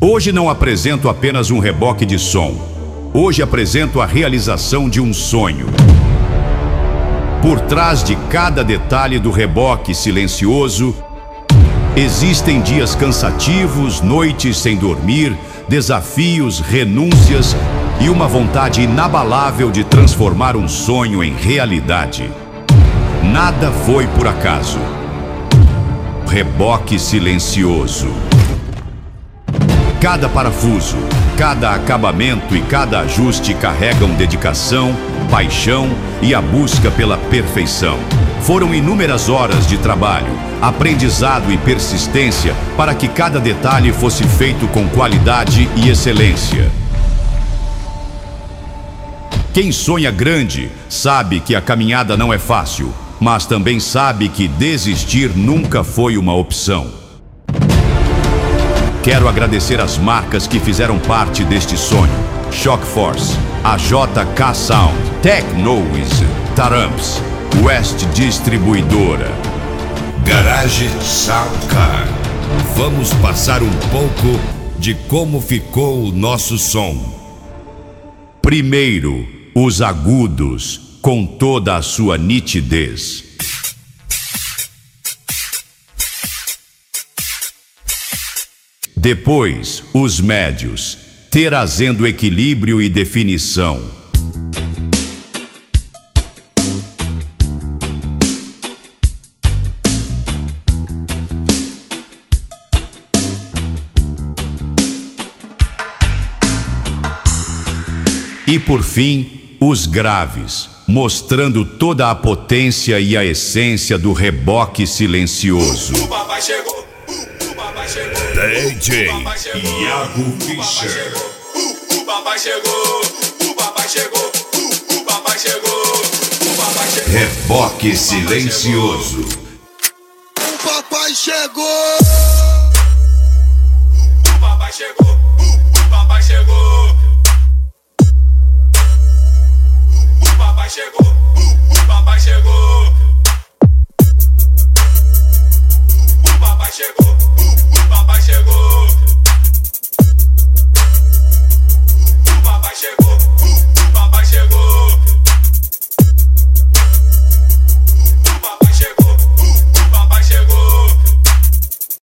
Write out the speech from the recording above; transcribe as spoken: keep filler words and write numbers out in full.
Hoje não apresento apenas um reboque de som. Hoje apresento a realização de um sonho. Por trás de cada detalhe do reboque silencioso, existem dias cansativos, noites sem dormir, desafios, renúncias e uma vontade inabalável de transformar um sonho em realidade. Nada foi por acaso. Reboque silencioso. Cada parafuso, cada acabamento e cada ajuste carregam dedicação, paixão e a busca pela perfeição. Foram inúmeras horas de trabalho, aprendizado e persistência para que cada detalhe fosse feito com qualidade e excelência. Quem sonha grande sabe que a caminhada não é fácil, mas também sabe que desistir nunca foi uma opção. Quero agradecer as marcas que fizeram parte deste sonho: Shock Force, A J K Sound, Tecnowiz, Taramps, West Distribuidora. Garage Soundcar. Vamos passar um pouco de como ficou o nosso som. Primeiro, os agudos, com toda a sua nitidez. Depois, os médios, trazendo equilíbrio e definição. E por fim, os graves, mostrando toda a potência e a essência do reboque silencioso. O papai chegou, o papai chegou. D J Iago Fischer. O papai chegou, o papai chegou, o papai chegou, o papai chegou. Reboque silencioso. O papai chegou. O papai chegou, o papai chegou. O papai chegou, o papai chegou. O papai chegou, o papai chegou.